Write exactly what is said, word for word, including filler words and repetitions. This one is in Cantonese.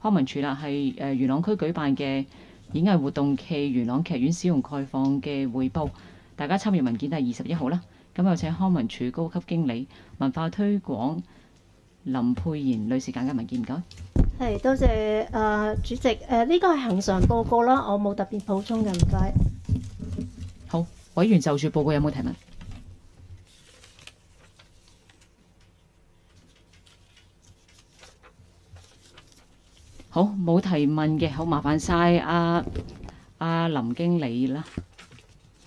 康文署啦，係誒元朗區舉辦嘅演藝活動暨元朗劇院使用概況嘅匯報。大家參與文件係二十一號啦。咁有請康文署高級經理文化推廣林佩賢女士簡介文件，唔該。 係，多謝誒、呃、主席。誒、呃、呢、這個係恆常報告啦，我冇特別補充嘅，唔該。 好，委員就住報告有冇提問？好，冇提問嘅，好麻煩晒阿阿林經理啦。